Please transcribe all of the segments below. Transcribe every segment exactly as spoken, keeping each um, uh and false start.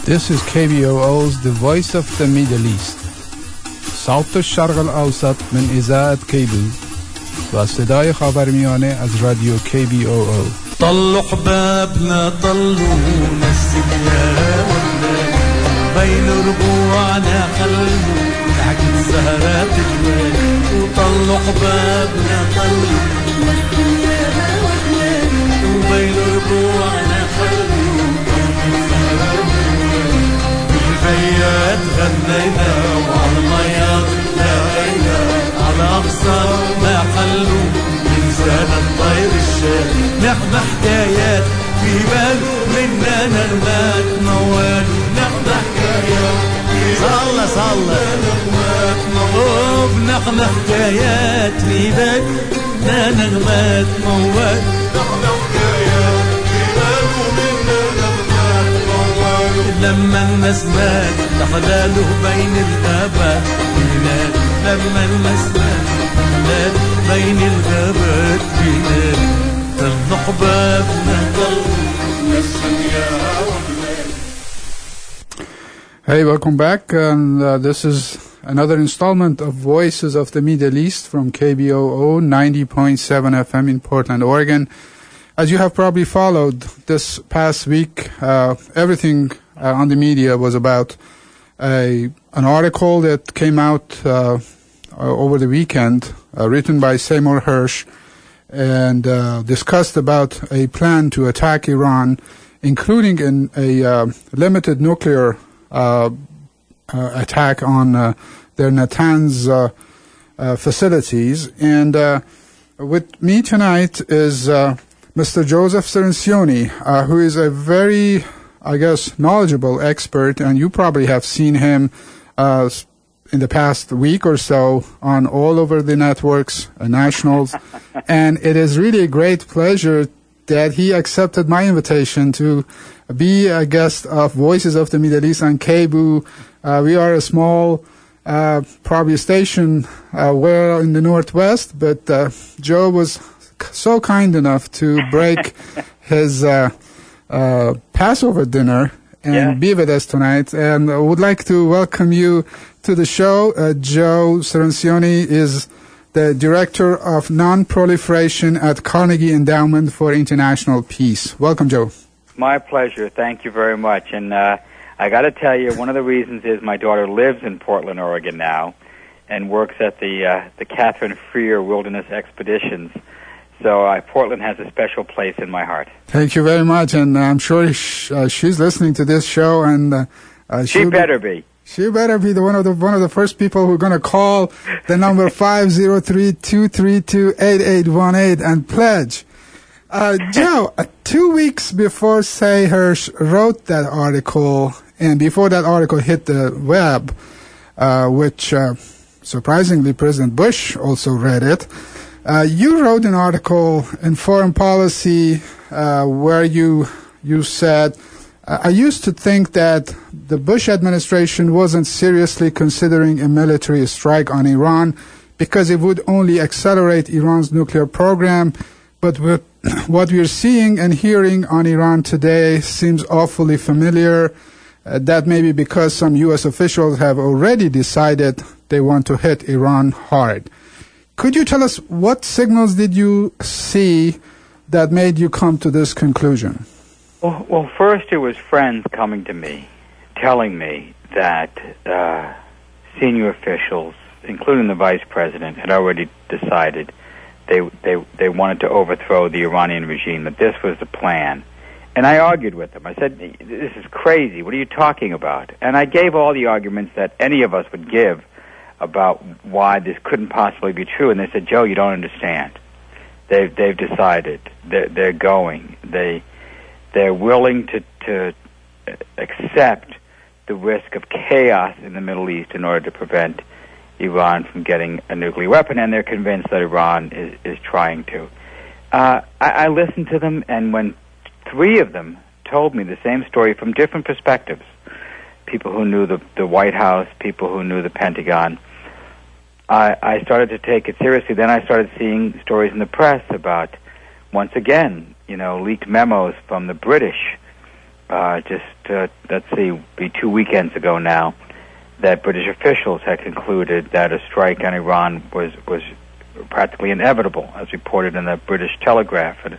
This is K B O O's The Voice of the Middle East. صوت الشرق الأوسط من إذاعة كيبو و صدای خاورمیانه از رادیو كي بي أو أو. طلوا حبابنا طلوا نسل يا ولاد بين ربوعنا خلوا تحت الزهرات جوال وطلوا حبابنا طلوا نسل يا ولاد وبين ربوعنا خلوا تحت الزهرات جوال بالغيات غنينا وعلى المياض لاقينا على أقصى ما حلوا لسان الطير الشام نحن حكايات في بال منا نغمات موال نحن حكايات صلى صلى نغمات موال نحن حكايات في بال منا نغمات موال نحن حكايات في بال منا نغمات موال لما المسمات تحلاله بين الغابات بلاد لما المسمات تحلاله بين الغابات بلاد Hey, welcome back, and uh, this is another installment of Voices of the Middle East from K B O O ninety point seven F M in Portland, Oregon. As you have probably followed this past week, uh, everything uh, on the media was about a an article that came out uh, uh, over the weekend, uh, written by Seymour Hersh, and uh, discussed about a plan to attack Iran, including in a uh, limited nuclear uh, uh, attack on uh, their Natanz uh, uh, facilities. And uh, with me tonight is uh, Mister Joseph Cirincione, uh, who is a very, I guess, knowledgeable expert, and you probably have seen him uh, in the past week or so on all over the networks, uh, nationals. And it is really a great pleasure that he accepted my invitation to be a guest of Voices of the Middle East on K B O O. Uh, we are a small, uh, probably station uh, well in the Northwest, but uh, Joe was so kind enough to break his uh, uh, Passover dinner and yeah. be with us tonight. And I would like to welcome you to the show. Uh, Joe Cirincione is the Director of Non-Proliferation at Carnegie Endowment for International Peace. Welcome, Joe. My pleasure. Thank you very much. And uh, I got to tell you, one of the reasons is my daughter lives in Portland, Oregon now and works at the uh, the Catherine Freer Wilderness Expeditions. So uh, Portland has a special place in my heart. Thank you very much. And I'm sure sh- uh, she's listening to this show. and uh, uh, She better be. be. She better be the one of the one of the first people who are going to call the number five zero three, two three two, eight eight one eight and pledge. Uh, Joe, uh, two weeks before Say Hersh wrote that article, and before that article hit the web, uh, which uh, surprisingly President Bush also read it, uh, you wrote an article in Foreign Policy uh, where you you said, I used to think that the Bush administration wasn't seriously considering a military strike on Iran because it would only accelerate Iran's nuclear program. But with what we're seeing and hearing on Iran today seems awfully familiar. Uh, that may be because some U S officials have already decided they want to hit Iran hard. Could you tell us what signals did you see that made you come to this conclusion? Well, well, first it was friends coming to me, telling me that uh, senior officials, including the vice president, had already decided they they they wanted to overthrow the Iranian regime, that this was the plan. And I argued with them. I said, this is crazy. What are you talking about? And I gave all the arguments that any of us would give about why this couldn't possibly be true. And they said, Joe, you don't understand. They've, they've decided. They're, they're going. They... They're willing to, to accept the risk of chaos in the Middle East in order to prevent Iran from getting a nuclear weapon, and they're convinced that Iran is, is trying to. Uh, I, I listened to them, and when three of them told me the same story from different perspectives, people who knew the, the White House, people who knew the Pentagon, I, I started to take it seriously. Then I started seeing stories in the press about, once again, you know, leaked memos from the British uh, just, uh, let's see, be two weekends ago now, that British officials had concluded that a strike on Iran was, was practically inevitable, as reported in the British Telegraph. And,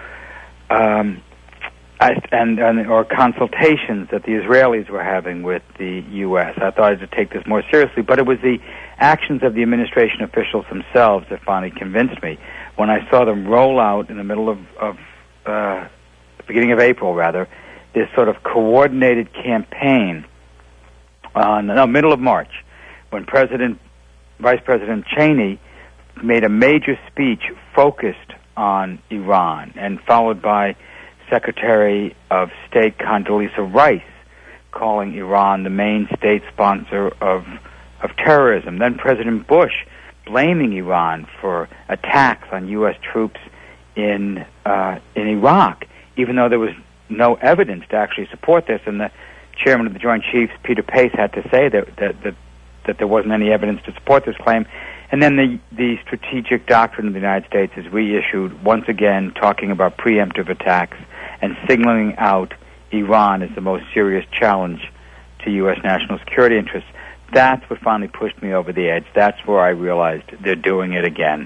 um, I, and, and or consultations that the Israelis were having with the U S. I thought I had to take this more seriously, but it was the actions of the administration officials themselves that finally convinced me. When I saw them roll out in the middle of, of uh, the beginning of April, rather, this sort of coordinated campaign on no middle of March, when President, Vice President Cheney made a major speech focused on Iran, and followed by Secretary of State Condoleezza Rice calling Iran the main state sponsor of of terrorism. Then President Bush blaming Iran for attacks on U S troops in uh, in Iraq, even though there was no evidence to actually support this. And the chairman of the Joint Chiefs, Peter Pace, had to say that that that, that there wasn't any evidence to support this claim. And then the, the strategic doctrine of the United States is reissued, once again talking about preemptive attacks and signaling out Iran as the most serious challenge to U S national security interests. That's what finally pushed me over the edge. That's where I realized they're doing it again.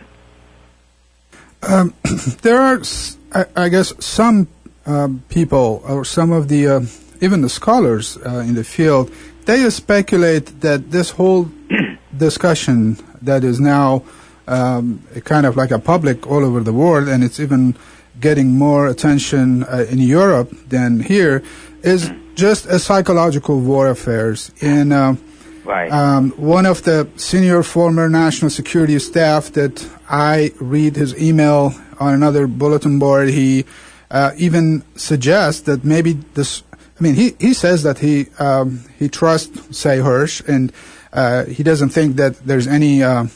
Um, there are, I, I guess, some uh, people, or some of the, uh, even the scholars uh, in the field, they speculate that this whole discussion that is now um, kind of like a public all over the world, and it's even getting more attention uh, in Europe than here, is just a psychological warfare. In uh, right. um, one of the senior former national security staff that I read his email on another bulletin board, he uh, even suggests that maybe this. I mean, he, he says that he um, he trusts Sy Hersh, and uh, he doesn't think that there's any uh,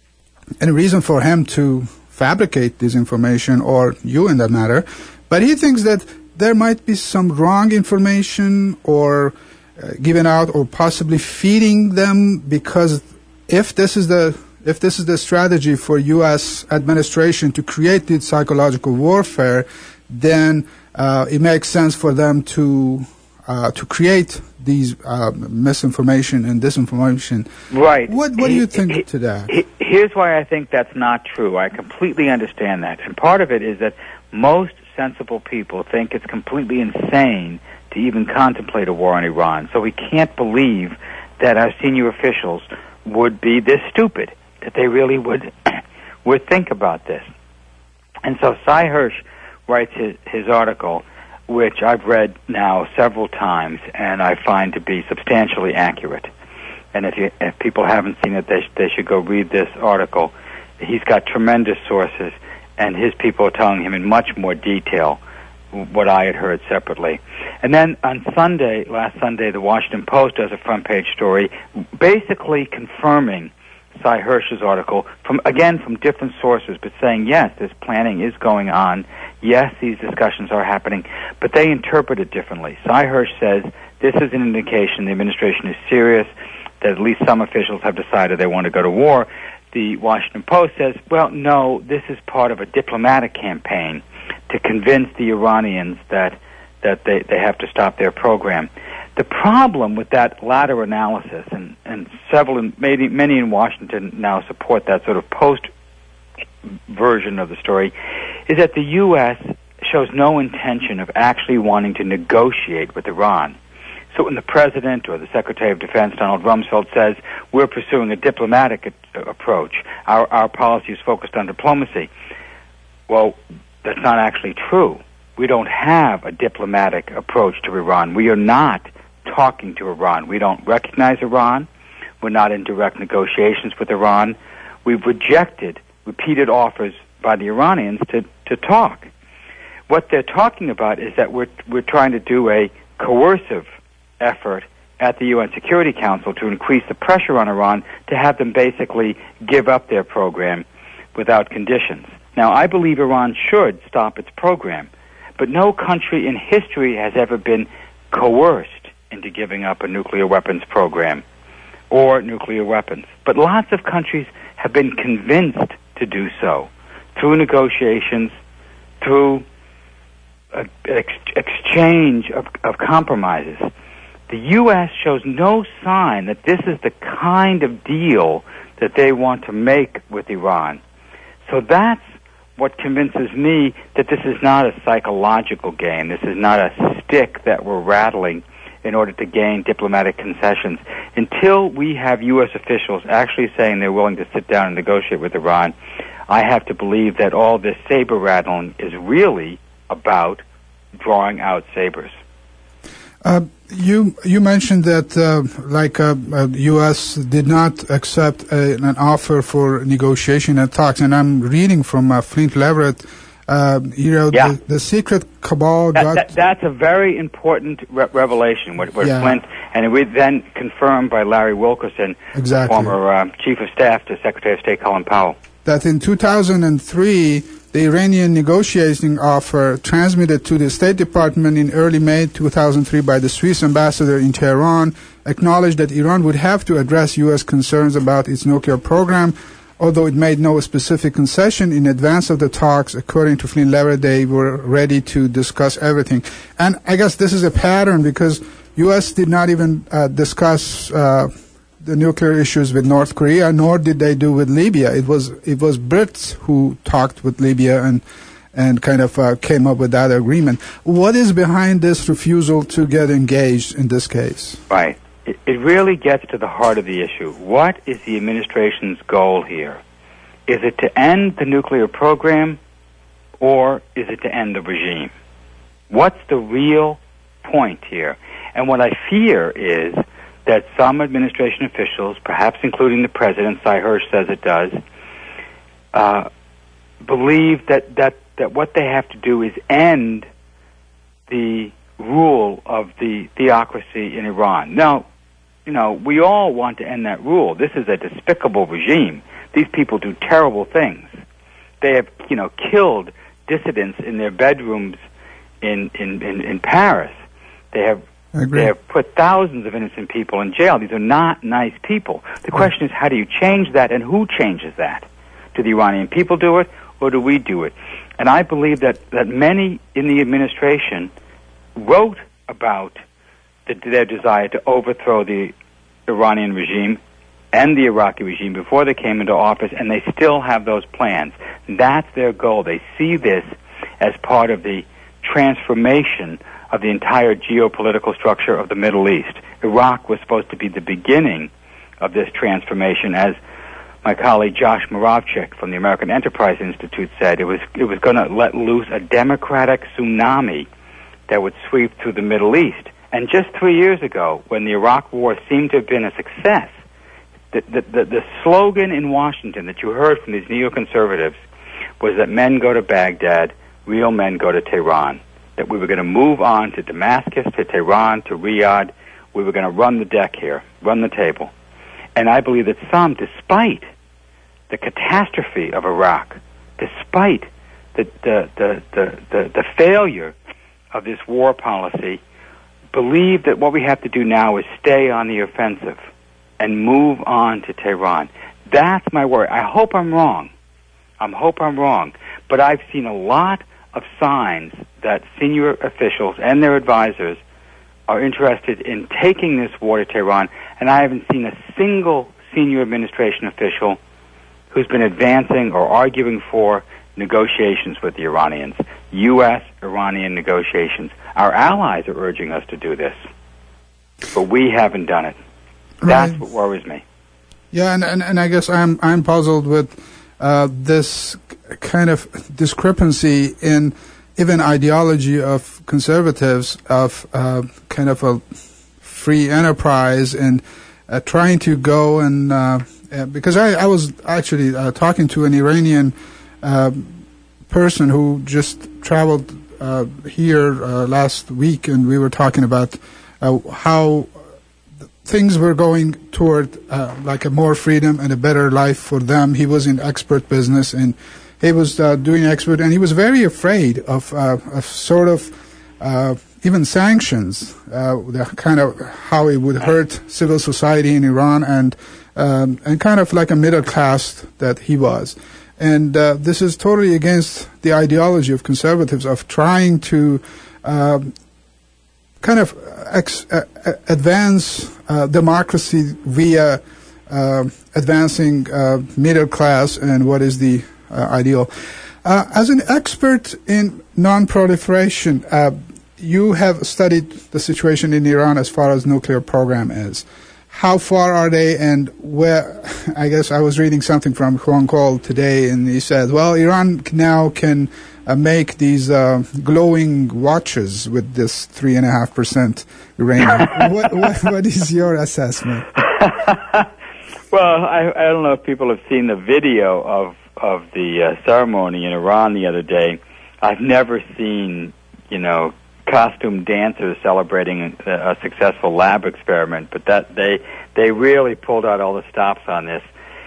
any reason for him to fabricate this information, or you in that matter. But he thinks that there might be some wrong information or uh, given out, or possibly feeding them, because if this is the if this is the strategy for U S administration to create this psychological warfare, then uh, it makes sense for them to uh, to create these uh, misinformation and disinformation. Right. What What do you think he, to that? He, here's why I think that's not true. I completely understand that, and part of it is that most sensible people think it's completely insane to even contemplate a war on Iran. So we can't believe that our senior officials would be this stupid, that they really would would think about this. And so Sy Hersh writes his, his article, which I've read now several times, and I find to be substantially accurate. And if you, if people haven't seen it, they, sh- they should go read this article. He's got tremendous sources, and his people are telling him in much more detail what I had heard separately. And then on Sunday, last Sunday, the Washington Post does a front-page story basically confirming Sy Hersh's article, from again from different sources, but saying, yes, this planning is going on, yes, these discussions are happening, but they interpret it differently. Sy Hersh says this is an indication the administration is serious, that at least some officials have decided they want to go to war. The Washington Post says, well, no, this is part of a diplomatic campaign to convince the Iranians that that they, they have to stop their program. The problem with that latter analysis, and, and several, in, many, many in Washington now support that sort of post version of the story, is that the U S shows no intention of actually wanting to negotiate with Iran. So when the President or the Secretary of Defense, Donald Rumsfeld, says, we're pursuing a diplomatic a- approach, our, our policy is focused on diplomacy, well, that's not actually true. We don't have a diplomatic approach to Iran. We are not talking to Iran. We don't recognize Iran. We're not in direct negotiations with Iran. We've rejected repeated offers by the Iranians to, to talk. What they're talking about is that we're we're trying to do a coercive effort at the U N Security Council to increase the pressure on Iran to have them basically give up their program without conditions. Now, I believe Iran should stop its program, but no country in history has ever been coerced into giving up a nuclear weapons program or nuclear weapons. But lots of countries have been convinced to do so through negotiations, through uh, ex- exchange exchange of, of compromises. The U S shows no sign that this is the kind of deal that they want to make with Iran. So that's what convinces me that this is not a psychological game. This is not a stick that we're rattling in order to gain diplomatic concessions. Until we have U S officials actually saying they're willing to sit down and negotiate with Iran, I have to believe that all this saber rattling is really about drawing out sabers. Uh, you you mentioned that uh, like uh, uh, U S did not accept a, an offer for negotiation and talks, and I'm reading from uh, Flint Leverett. Uh, you know, yeah. the, the secret cabal that, got... That, that's a very important re- revelation, what, what yeah. Flint, and it was then confirmed by Larry Wilkerson, exactly. former uh, Chief of Staff to Secretary of State Colin Powell. That in two thousand three, the Iranian negotiating offer transmitted to the State Department in early May two thousand three by the Swiss ambassador in Tehran acknowledged that Iran would have to address U S concerns about its nuclear program, although it made no specific concession in advance of the talks. According to Flint Leverett, they were ready to discuss everything. And I guess this is a pattern because U S did not even uh, discuss uh, the nuclear issues with North Korea, nor did they do with Libya. It was it was Brits who talked with Libya and and kind of uh, came up with that agreement. What is behind this refusal to get engaged in this case? Right. It, it really gets to the heart of the issue. What is the administration's goal here? Is it to end the nuclear program, or is it to end the regime? What's the real point here? And what I fear is that some administration officials, perhaps including the president, Sy Hersh says it does, uh, believe that, that, that what they have to do is end the rule of the theocracy in Iran. Now, you know, we all want to end that rule. This is a despicable regime. These people do terrible things. They have, you know, killed dissidents in their bedrooms in, in, in, in Paris. They have They have put thousands of innocent people in jail. These are not nice people. The question is, how do you change that, and who changes that? Do the Iranian people do it, or do we do it? And I believe that, that many in the administration wrote about the, their desire to overthrow the Iranian regime and the Iraqi regime before they came into office, and they still have those plans. That's their goal. They see this as part of the transformation of the entire geopolitical structure of the Middle East. Iraq was supposed to be the beginning of this transformation. As my colleague Josh Moravchik from the American Enterprise Institute said, it was it was going to let loose a democratic tsunami that would sweep through the Middle East. And just three years ago, when the Iraq War seemed to have been a success, the, the, the, the slogan in Washington that you heard from these neoconservatives was that men go to Baghdad, real men go to Tehran. That we were going to move on to Damascus, to Tehran, to Riyadh. We were going to run the deck here, run the table. And I believe that some, despite the catastrophe of Iraq, despite the the, the, the, the, the failure of this war policy, believe that what we have to do now is stay on the offensive and move on to Tehran. That's my worry. I hope I'm wrong. I hope I'm wrong. But I've seen a lot of signs that senior officials and their advisors are interested in taking this war to Tehran, and I haven't seen a single senior administration official who's been advancing or arguing for negotiations with the Iranians, U S Iranian negotiations. Our allies are urging us to do this, but we haven't done it. That's right. What worries me. Yeah, and, and, and I guess I'm I'm puzzled with uh, this kind of discrepancy in even ideology of conservatives of uh, kind of a free enterprise and uh, trying to go and uh, uh, because I, I was actually uh, talking to an Iranian uh, person who just traveled uh, here uh, last week, and we were talking about uh, how things were going toward uh, like a more freedom and a better life for them. He was in export business, and he was uh, doing export, and he was very afraid of, uh, of sort of uh, even sanctions, uh, the kind of how it would hurt civil society in Iran, and um, and kind of like a middle class that he was. And uh, this is totally against the ideology of conservatives of trying to uh, kind of ex- uh, advance uh, democracy via uh, advancing uh, middle class and what is the uh, ideal. Uh, as an expert in non-proliferation, uh, you have studied the situation in Iran as far as nuclear program is. How far are they, and where? I guess I was reading something from Juan Col today, and he said, well, Iran now can uh, make these uh, glowing watches with this three point five percent uranium. what, what, what is your assessment? Well, I, I don't know if people have seen the video of, of the uh, ceremony in Iran the other day. I've never seen, you know, costume dancers celebrating a, a successful lab experiment, but that they they really pulled out all the stops on this.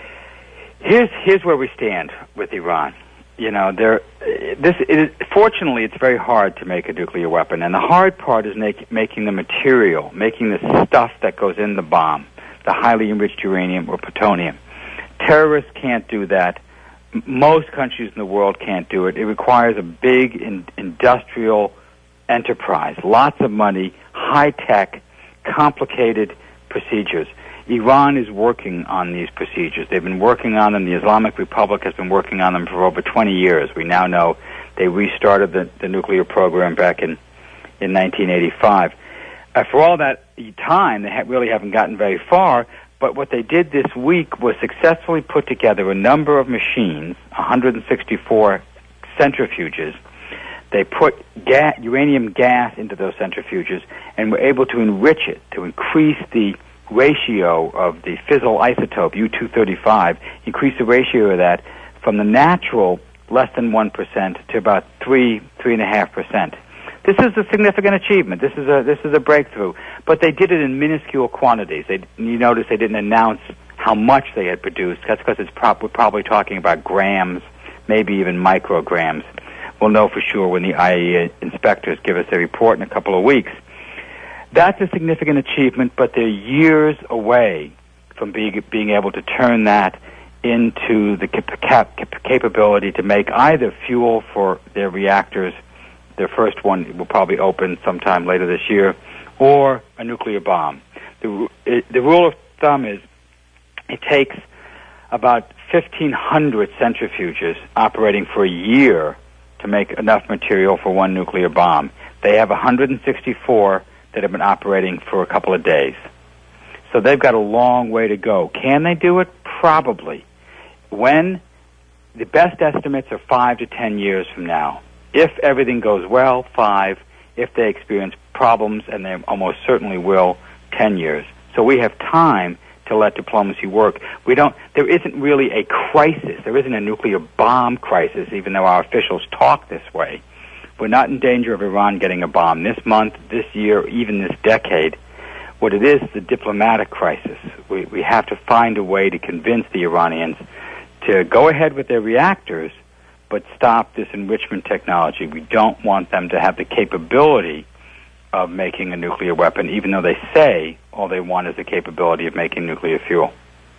Here's here's where we stand with Iran. You know, there this it is, fortunately it's very hard to make a nuclear weapon, and the hard part is make, making the material, making the stuff that goes in the bomb, the highly enriched uranium or plutonium. Terrorists can't do that. M- most countries in the world can't do it. It requires a big in, industrial enterprise, lots of money, high-tech, complicated procedures. Iran is working on these procedures. They've been working on them. The Islamic Republic has been working on them for over twenty years. We now know they restarted the, the nuclear program back in, in nineteen eighty-five. Uh, for all that time, they ha- really haven't gotten very far, but what they did this week was successfully put together a number of machines, one hundred sixty-four centrifuges. They put ga- uranium gas into those centrifuges and were able to enrich it, to increase the ratio of the fissile isotope, U two thirty-five, increase the ratio of that from the natural less than one percent to about three, three point five percent. This is a significant achievement. This is a this is a breakthrough. But they did it in minuscule quantities. They, you notice they didn't announce how much they had produced. That's because it's prob- we're probably talking about grams, maybe even micrograms. We'll know for sure when the I A E A inspectors give us their report in a couple of weeks. That's a significant achievement, but they're years away from being, being able to turn that into the cap- cap- capability to make either fuel for their reactors, their first one will probably open sometime later this year, or a nuclear bomb. The, it, the rule of thumb is it takes about fifteen hundred centrifuges operating for a year to make enough material for one nuclear bomb. They have one hundred sixty-four that have been operating for a couple of days. So they've got a long way to go. Can they do it? Probably. When? The best estimates are five to ten years from now. If everything goes well, five. If they experience problems, and they almost certainly will, ten years. So we have time to let diplomacy work. We don't, there isn't really a crisis. There isn't a nuclear bomb crisis, even though our officials talk this way. We're not in danger of Iran getting a bomb this month, this year, even this decade. What it is is a diplomatic crisis. We, we have to find a way to convince the Iranians to go ahead with their reactors, but stop this enrichment technology. We don't want them to have the capability of making a nuclear weapon, even though they say all they want is the capability of making nuclear fuel.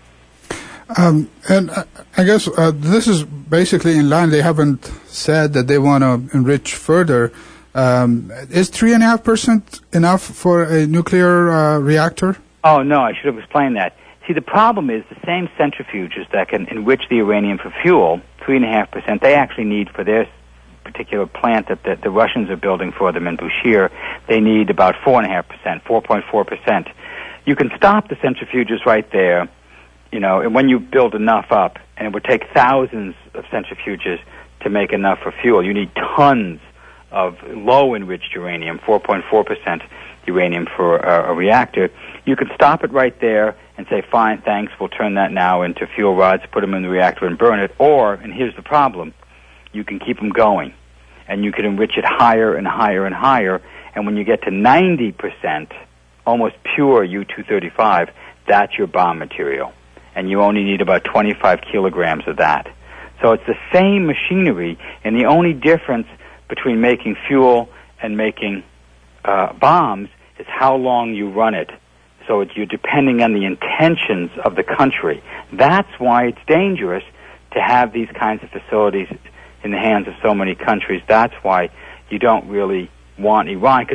Um, and uh, I guess uh, this is basically in line. They haven't said that they want to enrich further. Um, is three point five percent enough for a nuclear uh, reactor? Oh, no, I should have explained that. See, the problem is the same centrifuges that can enrich the uranium for fuel, three point five percent, they actually need for their particular plant that the, the Russians are building for them in Bushehr, they need about four point five percent, four point four percent. You can stop the centrifuges right there, you know, and when you build enough up, and it would take thousands of centrifuges to make enough for fuel. You need tons of low-enriched uranium, four point four percent uranium for a, a reactor. You could stop it right there and say, fine, thanks, we'll turn that now into fuel rods, put them in the reactor and burn it. Or, and here's the problem, you can keep them going, and you can enrich it higher and higher and higher, and when you get to ninety percent, almost pure U two thirty-five, that's your bomb material, and you only need about twenty-five kilograms of that. So it's the same machinery, and the only difference between making fuel and making uh, bombs is how long you run it. So it's, you're depending on the intentions of the country. That's why it's dangerous to have these kinds of facilities in the hands of so many countries. That's why you don't really want Iran, because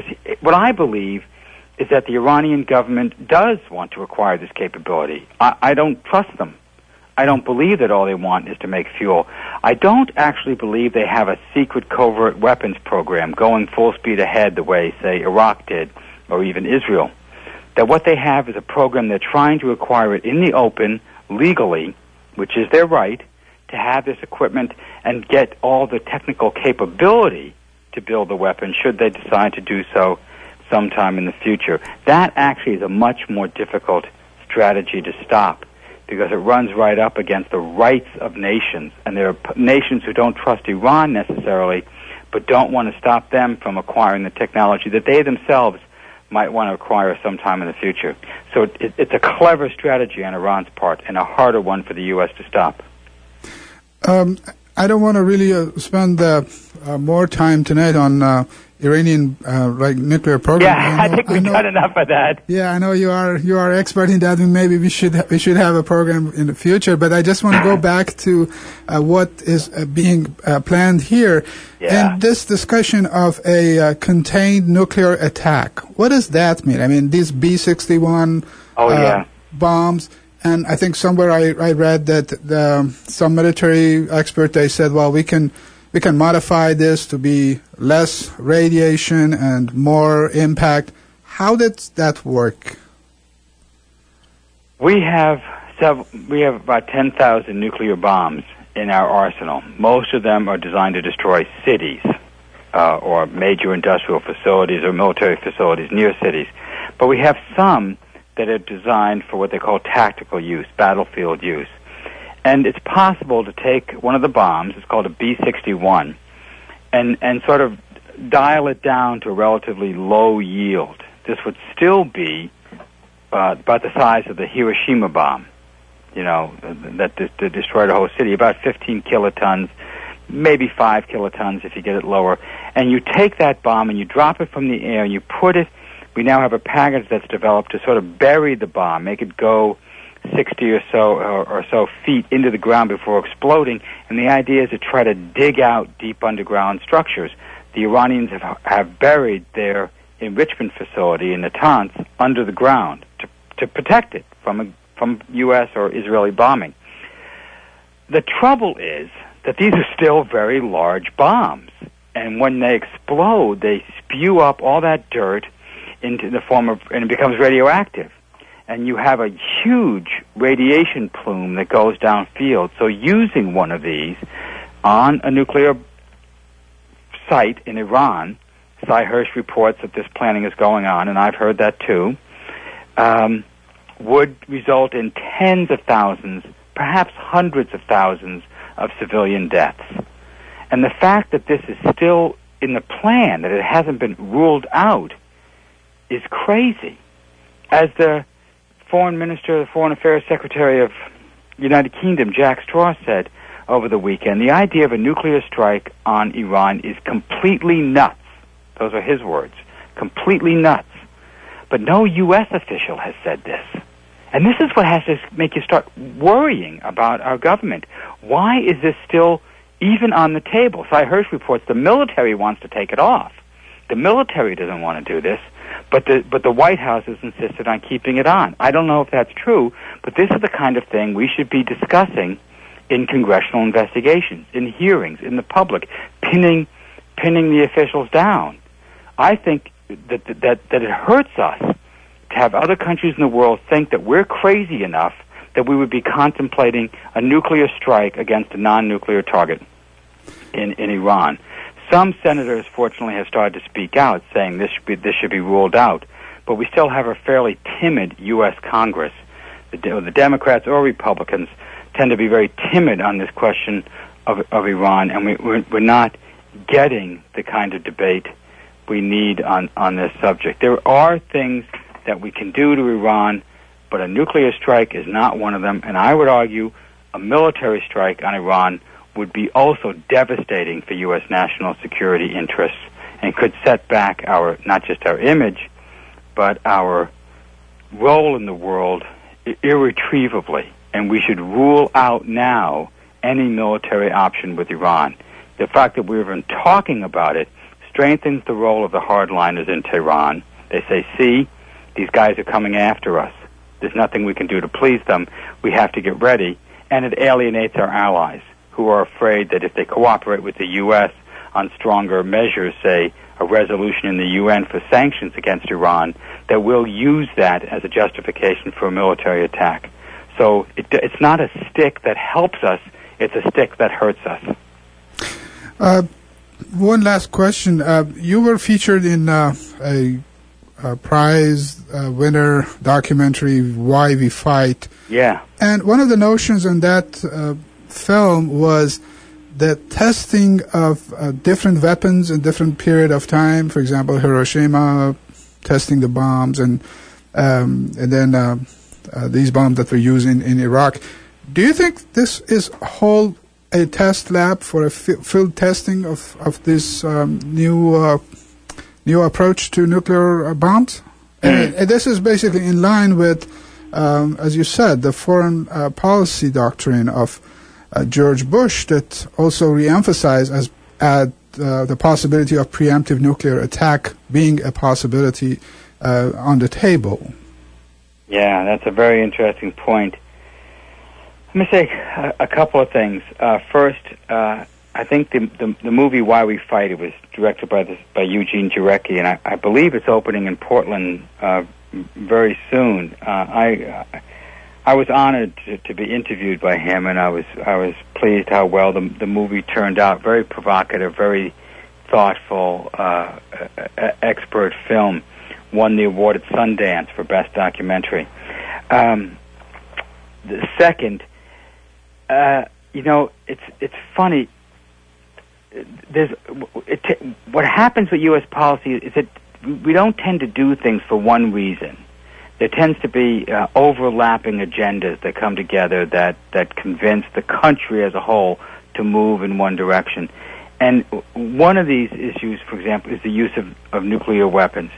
what I believe is that the Iranian government does want to acquire this capability. I, I don't trust them. I don't believe that all they want is to make fuel. I don't actually believe they have a secret covert weapons program going full speed ahead the way, say, Iraq did, or even Israel. That what they have is a program they're trying to acquire it in the open, legally, which is their right, to have this equipment and get all the technical capability to build the weapon should they decide to do so sometime in the future. That actually is a much more difficult strategy to stop because it runs right up against the rights of nations. And there are p- nations who don't trust Iran necessarily, but don't want to stop them from acquiring the technology that they themselves might want to acquire sometime in the future. So it, it's a clever strategy on Iran's part and a harder one for the U S to stop. Um, I don't want to really uh, spend uh, uh, more time tonight on uh, Iranian uh, like nuclear program. Yeah, I, know, I think we've I know, done enough of that. Yeah, I know you are you are expert in that, and maybe we should ha- we should have a program in the future. But I just want to go back to uh, what is uh, being uh, planned here. Yeah. And this discussion of a uh, contained nuclear attack. What does that mean? I mean, these B sixty-one oh, uh, yeah. bombs. And I think somewhere I, I read that the, some military expert, they said, well, we can we can modify this to be less radiation and more impact. How did that work? We have several, we have about ten thousand nuclear bombs in our arsenal. Most of them are designed to destroy cities uh, or major industrial facilities or military facilities near cities. But we have some that are designed for what they call tactical use, battlefield use. And it's possible to take one of the bombs, it's called a B sixty-one, and, and sort of dial it down to a relatively low yield. This would still be uh, about the size of the Hiroshima bomb, you know, that, that, that destroyed a whole city, about fifteen kilotons, maybe five kilotons if you get it lower. And you take that bomb and you drop it from the air and you put it. We now have a package that's developed to sort of bury the bomb, make it go sixty or so or, or so feet into the ground before exploding. And the idea is to try to dig out deep underground structures. The Iranians have, have buried their enrichment facility in Natanz under the ground to, to protect it from a, from U S or Israeli bombing. The trouble is that these are still very large bombs. And when they explode, they spew up all that dirt into the form of, and it becomes radioactive. And you have a huge radiation plume that goes downfield. So using one of these on a nuclear site in Iran, Sy Hersh reports that this planning is going on, and I've heard that too, um, would result in tens of thousands, perhaps hundreds of thousands of civilian deaths. And the fact that this is still in the plan, that it hasn't been ruled out, is crazy. As the Foreign Minister, the Foreign Affairs Secretary of the United Kingdom, Jack Straw, said over the weekend, the idea of a nuclear strike on Iran is completely nuts. Those are his words. Completely nuts. But no U S official has said this. And this is what has to make you start worrying about our government. Why is this still even on the table? Sy Hersh reports the military wants to take it off. The military doesn't want to do this, but the but the White House has insisted on keeping it on. I don't know if that's true, but this is the kind of thing we should be discussing in congressional investigations, in hearings, in the public, pinning pinning the officials down. I think that that that it hurts us to have other countries in the world think that we're crazy enough that we would be contemplating a nuclear strike against a non-nuclear target in, in Iran. Some senators, fortunately, have started to speak out, saying this should be, this should be ruled out. But we still have a fairly timid U S Congress. The, the Democrats or Republicans tend to be very timid on this question of, of Iran, and we, we're, we're not getting the kind of debate we need on, on this subject. There are things that we can do to Iran, but a nuclear strike is not one of them. And I would argue a military strike on Iran would be also devastating for U S national security interests and could set back our, not just our image, but our role in the world irretrievably. And we should rule out now any military option with Iran. The fact that we're even talking about it strengthens the role of the hardliners in Tehran. They say, see, these guys are coming after us. There's nothing we can do to please them. We have to get ready. And it alienates our allies, who are afraid that if they cooperate with the U S on stronger measures, say a resolution in the U N for sanctions against Iran, that we'll use that as a justification for a military attack. So it, it's not a stick that helps us, it's a stick that hurts us. Uh, one last question. Uh, you were featured in uh, a, a prize uh, winner documentary, Why We Fight. Yeah. And one of the notions in that uh, film was the testing of uh, different weapons in different period of time. For example, Hiroshima, testing the bombs, and um, and then uh, uh, these bombs that were used in, in Iraq. Do you think this is whole a test lab for a f- field testing of of this um, new uh, new approach to nuclear uh, bombs? and, and this is basically in line with, um, as you said, the foreign uh, policy doctrine of uh, George Bush that also reemphasized as at uh, the possibility of preemptive nuclear attack being a possibility uh, on the table. Yeah, that's a very interesting point. Let me say a, a couple of things. Uh, first, uh, I think the, the the movie Why We Fight, it was directed by this, by Eugene Jarecki, and I, I believe it's opening in Portland uh, very soon. Uh, I I was honored to, to be interviewed by him, and I was I was pleased how well the the movie turned out. Very provocative, very thoughtful, uh, expert film. Won the award at Sundance for Best Documentary. Um, the second. Uh, you know, it's it's funny. There's it t- what happens with U S policy is that we don't tend to do things for one reason. There tends to be uh, overlapping agendas that come together that that convince the country as a whole to move in one direction. And one of these issues, for example, is the use of, of nuclear weapons.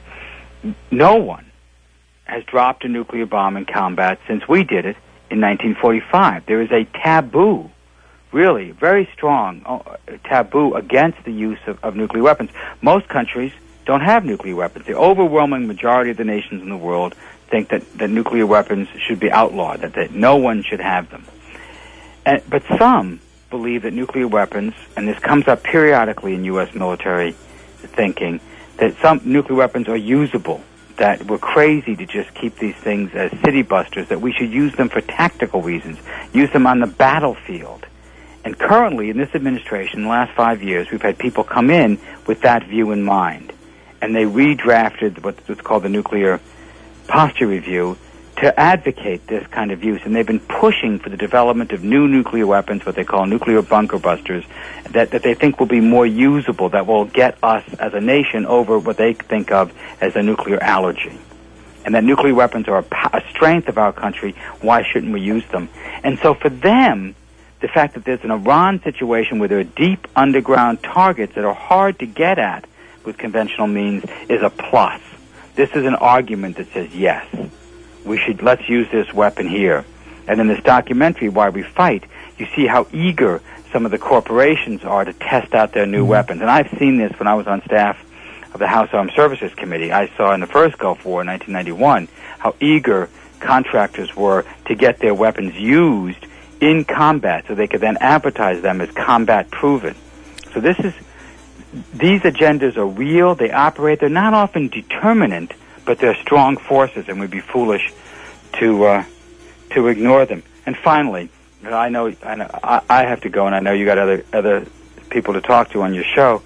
No one has dropped a nuclear bomb in combat since we did it in nineteen forty-five. There is a taboo, really very strong uh, taboo against the use of, of nuclear weapons. Most countries don't have nuclear weapons. The overwhelming majority of the nations in the world think that, that nuclear weapons should be outlawed, that, that no one should have them. And, but some believe that nuclear weapons, and this comes up periodically in U S military thinking, that some nuclear weapons are usable, that we're crazy to just keep these things as city busters, that we should use them for tactical reasons, use them on the battlefield. And currently, in this administration, in the last five years, we've had people come in with that view in mind. And they redrafted what's called the Nuclear Posture Review to advocate this kind of use. And they've been pushing for the development of new nuclear weapons, what they call nuclear bunker busters, that, that they think will be more usable, that will get us as a nation over what they think of as a nuclear allergy. And that nuclear weapons are a, a strength of our country. Why shouldn't we use them? And so for them, the fact that there's an Iran situation where there are deep underground targets that are hard to get at with conventional means is a plus. This is an argument that says, yes, we should, let's use this weapon here. And in this documentary, Why We Fight, you see how eager some of the corporations are to test out their new mm-hmm. weapons. And I've seen this when I was on staff of the House Armed Services Committee. I saw in the first Gulf War in nineteen ninety-one how eager contractors were to get their weapons used in combat so they could then advertise them as combat proven. So this is, these agendas are real, they operate, they're not often determinant, but they're strong forces, and we'd be foolish to uh, to ignore them. And finally, I know, I know I, I have to go, and I know you got other other people to talk to on your show.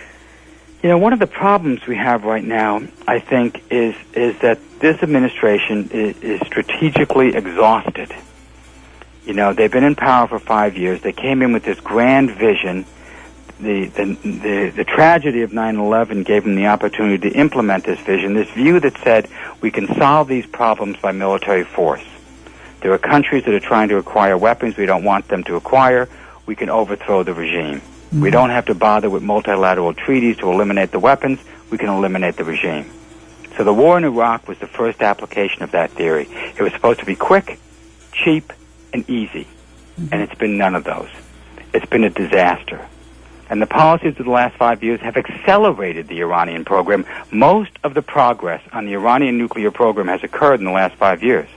You know, one of the problems we have right now, I think, is is that this administration is, is strategically exhausted. You know, they've been in power for five years. They came in with this grand vision. The, the the the tragedy of nine eleven gave them the opportunity to implement this vision, this view that said we can solve these problems by military force. There are countries that are trying to acquire weapons we don't want them to acquire. We can overthrow the regime. Mm-hmm. We don't have to bother with multilateral treaties to eliminate the weapons. We can eliminate the regime. So the war in Iraq was the first application of that theory. It was supposed to be quick, cheap, and easy. Mm-hmm. And it's been none of those. It's been a disaster. And the policies of the last five years have accelerated the Iranian program. Most of the progress on the Iranian nuclear program has occurred in the last five years.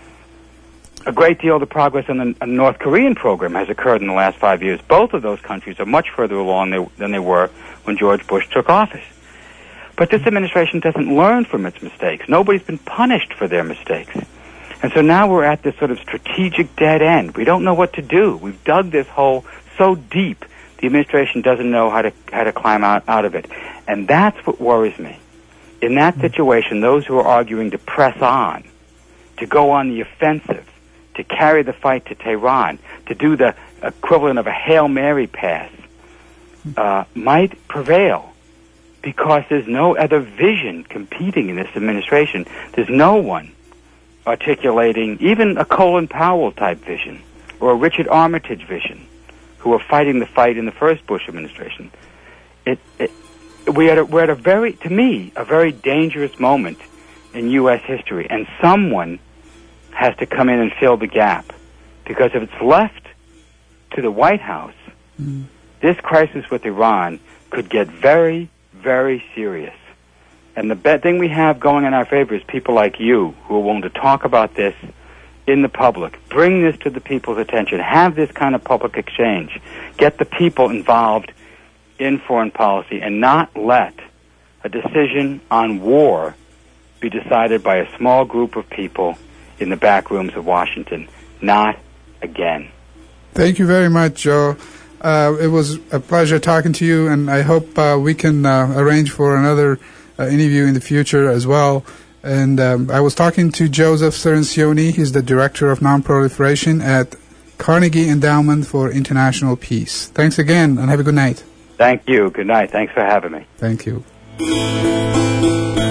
A great deal of the progress on the, on the North Korean program has occurred in the last five years. Both of those countries are much further along they, than they were when George Bush took office. But this administration doesn't learn from its mistakes. Nobody's been punished for their mistakes. And so now we're at this sort of strategic dead end. We don't know what to do. We've dug this hole so deep, the administration doesn't know how to how to climb out, out of it. And that's what worries me. In that situation, those who are arguing to press on, to go on the offensive, to carry the fight to Tehran, to do the equivalent of a Hail Mary pass, uh, might prevail because there's no other vision competing in this administration. There's no one articulating even a Colin Powell type vision or a Richard Armitage vision, who were fighting the fight in the first Bush administration. It, it, we are at a, we're at a very, to me, a very dangerous moment in U S history, and someone has to come in and fill the gap. Because if it's left to the White House, mm. this crisis with Iran could get very, very serious. And the bad thing we have going in our favor is people like you who are willing to talk about this in the public, bring this to the people's attention, have this kind of public exchange, get the people involved in foreign policy, and not let a decision on war be decided by a small group of people in the back rooms of Washington. Not again. Thank you very much, Joe. Uh, it was a pleasure talking to you, and I hope uh, we can uh, arrange for another uh, interview in the future as well. And um, I was talking to Joseph Cirincione. He's the Director of Nonproliferation at Carnegie Endowment for International Peace. Thanks again, and have a good night. Thank you. Good night. Thanks for having me. Thank you.